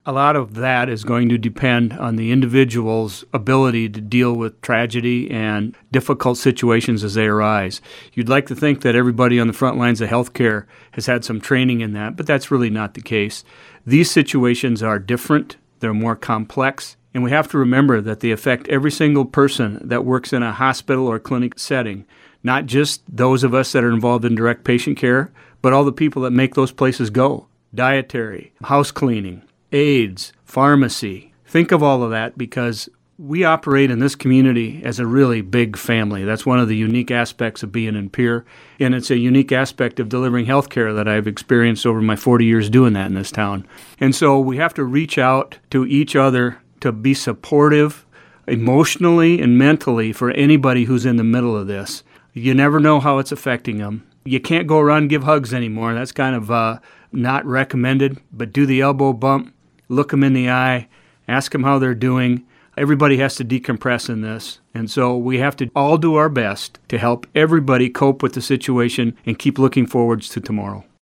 A lot of that is going to depend on the individual's ability to deal with tragedy and difficult situations as they arise. You'd like to think that everybody on the front lines of healthcare has had some training in that, but that's really not the case. These situations are different, they're more complex, and we have to remember that they affect every single person that works in a hospital or clinic setting, not just those of us that are involved in direct patient care, but all the people that make those places go. Dietary, house cleaning, aides, pharmacy. Think of all of that because we operate in this community as a really big family. That's one of the unique aspects of being in Pierre, and it's a unique aspect of delivering health care that I've experienced over my 40 years doing that in this town. And so we have to reach out to each other to be supportive emotionally and mentally for anybody who's in the middle of this. You never know how it's affecting them. You can't go around and give hugs anymore. That's kind of not recommended, but do the elbow bump. Look them in the eye, ask them how they're doing. Everybody has to decompress in this. And so we have to all do our best to help everybody cope with the situation and keep looking forwards to tomorrow.